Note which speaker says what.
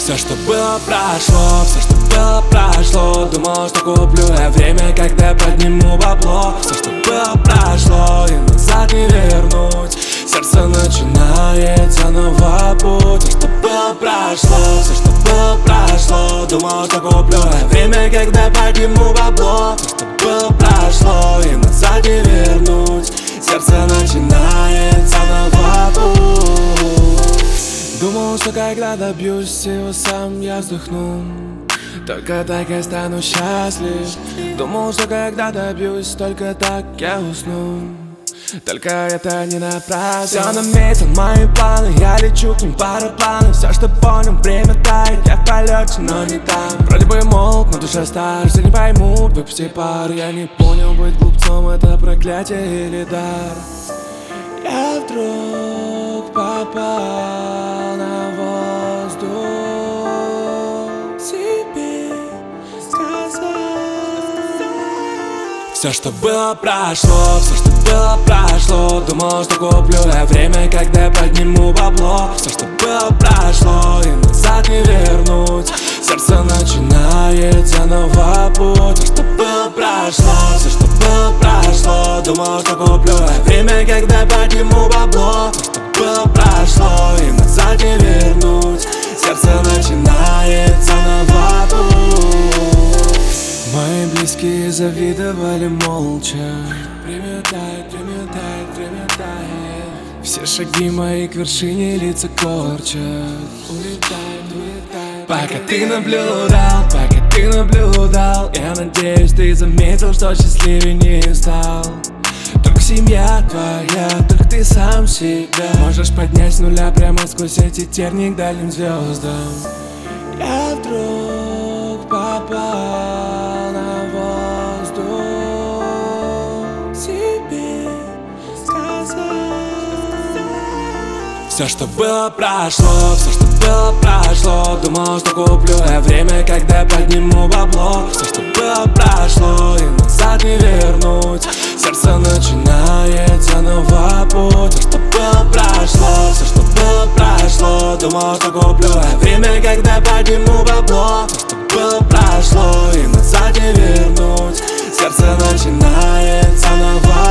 Speaker 1: Все, что было, прошло, все, что было, прошло. Думал, что куплю я время, когда подниму бабло. Все, что было, прошло, и назад не вернуть. Сердце начинает заново путь. Все, что было, прошло, все, что было, прошло. Думал, что куплю я время, когда подниму бабло. Все, что было, прошло, и назад не вернуть. Сердце начинает заново путь. Думал, что когда добьюсь всего сам я вздохну. Только так я стану счастлив. Думал, что когда добьюсь, только так я усну. Только это не напрасно. Все наметил мои планы, я лечу к ним парапланы. Все, что понял, время тает, я в полете, но не там. Вроде бы молк, но душа стар, все не поймут, выпусти пар. Я не понял, быть глупцом это проклятие или дар. Я вдруг попал на воздух. Себе сказать. Все, что было, прошло, все, что было, прошло. Думал, что куплю я время, когда подниму бабло. Все, что было, прошло, и назад не вернуть. Сердце начинает заново путь. Все, что было, прошло, все, что было, прошло. Думал, что куплю я время, когда подниму бабло. Все, что было, прошло, и назад не вернуть. Сердце начинает заново путь. Мои близкие завидовали молча. Время тает, время тает, время тает. Все шаги мои к вершине лица корчат. Улетает, улетает. Пока ты наблюдал, пока ты наблюдал. Я надеюсь, ты заметил, что счастливее не стал. Только семья твоя, только ты сам себя можешь поднять с нуля прямо сквозь эти тернии к дальним звездам. Я вдруг попал на воздух. Себе сказать. Все, что было, прошло, все, что было, прошло. Думал, что куплю я время, когда подниму бабло. Все, что было, прошло, и назад не вернуть. Сердце начинает заново путь. Все, что было, прошло, все, что было, прошло. Думал, что куплю я время, когда подниму бабло. Все, что было, прошло, и назад не вернуть. Сердце начинает заново